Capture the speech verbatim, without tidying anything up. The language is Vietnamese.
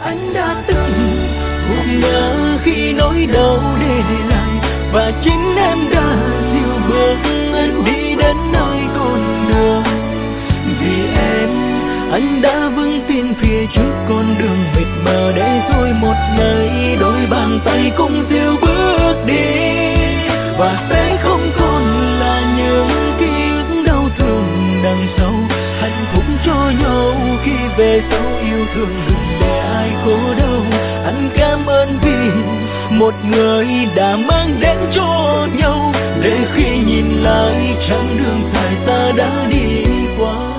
Anh đã từng gục ngã khi nỗi đau để lại, và chính em đã dìu bước anh đi đến nơi con đường. Vì em, anh đã vững tin phía trước con đường mịt mờ, để rồi một ngày đôi bàn tay cùng dìu bước đi. Và sẽ không còn là những ký ức đau thương đằng sau, hạnh phúc cho nhau khi về sau yêu thương đừng để ai khổ đau. Anh cảm ơn vì một người đã mang đến cho nhau, để khi nhìn lại chặng đường dài ta đã đi qua.